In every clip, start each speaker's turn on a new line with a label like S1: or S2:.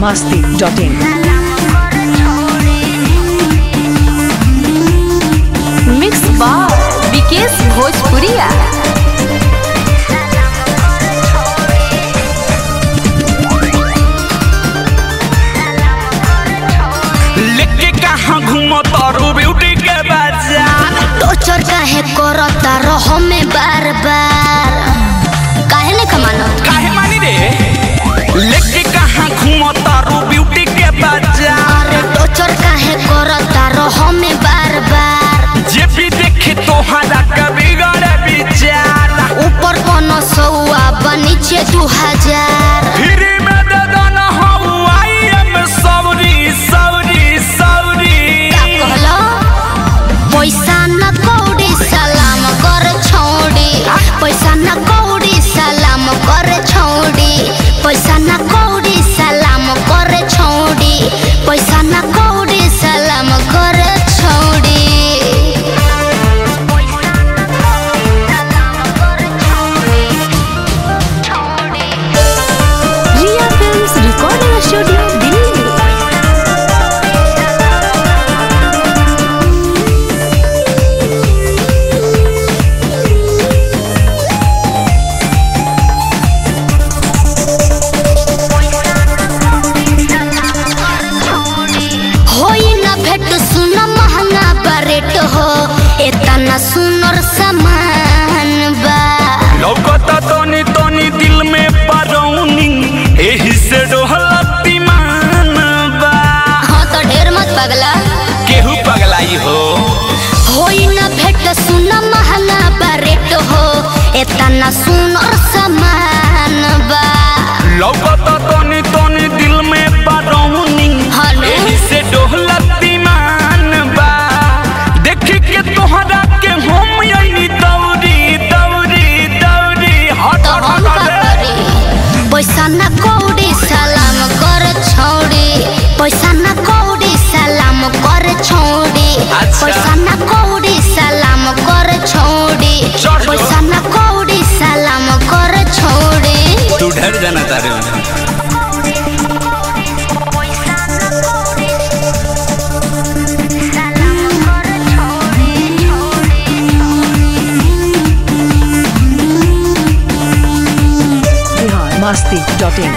S1: biharmasti.in
S2: mix बार विकेश भोजपुरिया।
S3: लेके कहाँ घूमो तारू ब्यूटी के बाजार
S4: टोचर काहे करता रहो में बार बार काहे ने कमानो
S3: काहे मानी रे लेके कहाँ घूमो तारू ब्यूटी के बाजार
S4: अरे टोचर काहे करता रहो में बार बार
S3: जे भी देखे तोहरा कभी गड़े विचार
S4: ऊपर 500 नीचे 2000
S3: फिर में दे देना हवाई में सवरी सवरी सवरी
S4: का कहलो पैसा न कौड़ी सलाम कर छोड़ी पैसा न कौड़ी सलाम कर छोड़ी पैसा न कौड़ी सलाम कर छोड़ी पैसा न कौड़ी सलाम कर छोड़ी
S2: Riya films recording studio Delhi.
S4: होई न भेट सुन महंगा बरेट हो एतना सुनर सामान बा
S3: लौकता तोनी तोनी दिल में परौनी एही से डोहलती मान बा
S4: हाँ तो ढेर मत पगला
S3: केहू पगलाई हो
S4: होई न भेट सुन महंगा बरेट हो एतना सुनर सामान बा
S3: लौकता तोनी तोनी दिल में परौनी
S4: हेलो।
S3: एही से डोहलती मान बा देख के तोहरा के हम यही दौड़ी दौड़ी दौड़ी हट
S4: तो हम का करी पैसा न कौड़ी सलाम कर छोड़ी पैसा न कौड़ी सलाम कर छोड़ी
S3: अच्छा।
S4: पैसा न कौड़ी सलाम कर छोड़ी
S3: चढ़ जो।
S4: पैसा न कौड़ी सलाम कर छोड़ी
S3: तू डर जाना तारे
S1: biharmasti.in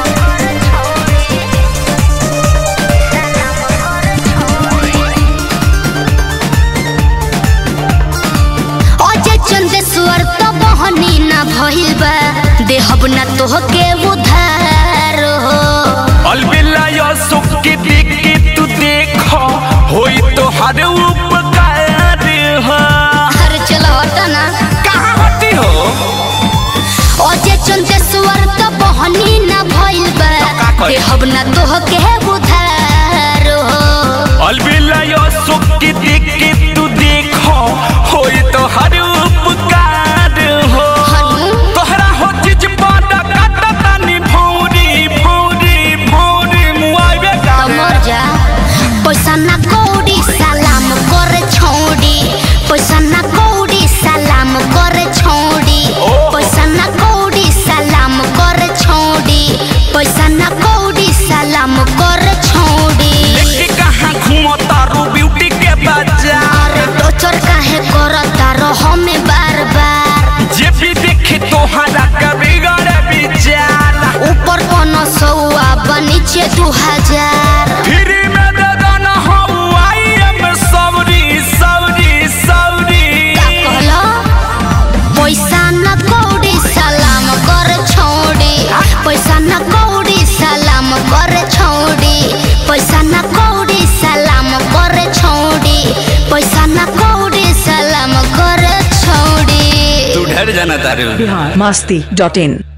S4: अजय चंदेश्वर तो बहनी न भइल बा देहब न तोहके उधार हो
S3: अलबिला या सुख के देख के तू देखो होई तो हर उपकार हो
S4: अरे चलो हटो ना
S3: कहाँ होती हो
S4: अजय चंदेश्वर तो बहनी न भइल बा
S3: का करी?
S4: देहब न तोहके उधार हो
S3: अलबिला या सुख के देख के तू देखो होई तो हर उपकार हो
S4: हनु
S3: तोहरा हो चीज बाटा काटा तानी भौरी भौरी भौरी मुआवे
S4: तो
S3: गावे
S4: मर जा पैसा न कौड़ी सलाम कर छोड़ी पैसा न कौड़ी सलाम कर छोड़ी
S3: ओ।
S4: पैसा न कौड़ी सलाम कर छोड़ी पैसा न कौड़ी सलाम कर छोड़ी
S3: लेके कहाँ घूमो तारू ब्यूटी के बाजार
S4: अरे टोचर काहे करता रहो में बार बार
S3: जे भी देखे तोहरा कभी गड़े विचार
S4: ऊपर 500 नीचे 2000
S3: फिर में दे देना हवाई में सवरी सवरी सवरी
S4: का कहलो पैसा न कौड़ी सलाम कर छोड़ी पैसा न कौड़ी सलाम कर छोड़ी पैसा न कौड़ी सलाम कर छोड़ी पैसा न कौड़ी सलाम कर छोड़ी
S3: तू डर जाना तारे
S1: biharmasti.in